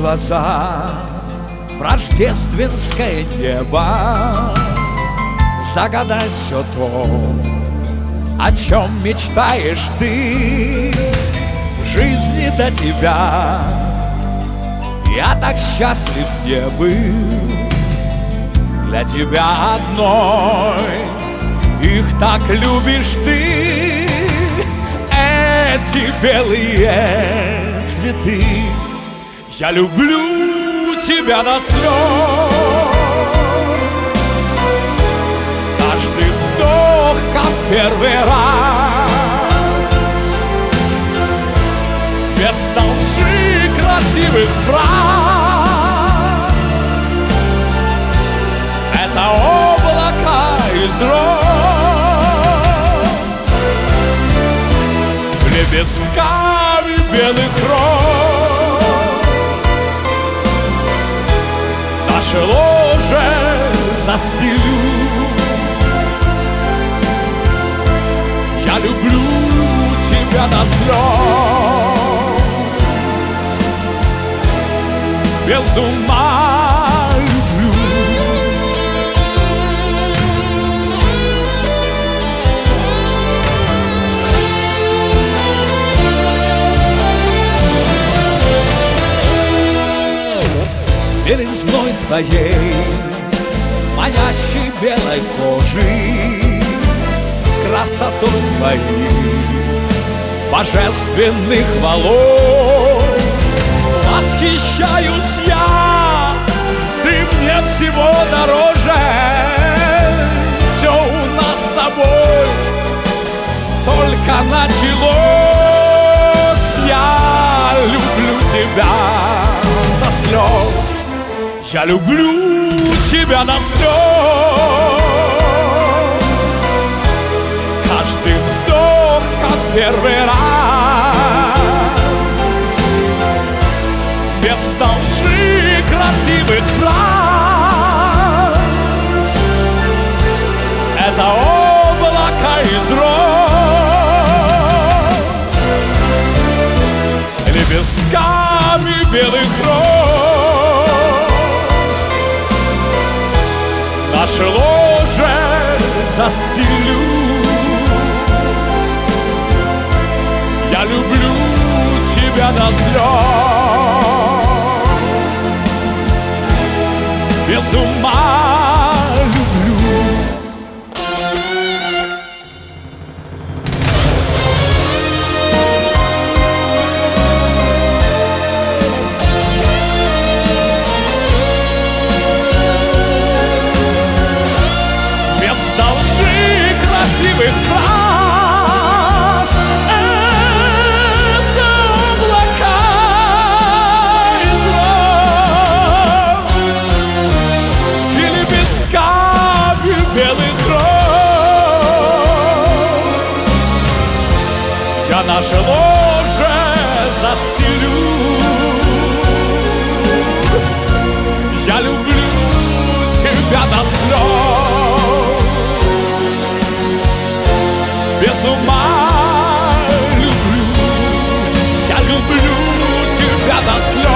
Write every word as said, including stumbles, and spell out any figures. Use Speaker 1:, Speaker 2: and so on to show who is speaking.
Speaker 1: глаза в рождественское небо, загадать все то, о чем мечтаешь ты. В жизни до тебя я так счастлив не был. Для тебя одной их так любишь ты. Эти белые цветы, я люблю тебя до слез. Каждый вздох, как первый раз, без толщи красивых фраз. Это облака из роз, лепестками белых роз. Наше ложе застелю. Я люблю тебя до слез, без ума люблю. Белизной твоей, манящей белой кожи, красотой твоей, божественных волос восхищаюсь я. Ты мне всего дороже. Все у нас с тобой только началось. Я люблю тебя до слез. Я люблю тебя до слез. Каждый вздох, как первый раз, без толщи красивых фраз. Это облако из роз, лепестками белых роз. Наше ложе застелю. Я люблю тебя до слез, без ума люблю. Без толщи красивых фраз. Это облака из роз и лепестками белых роз. Я наше ложе застелю. Я люблю тебя до слез, без ума люблю. Я люблю тебя до слез.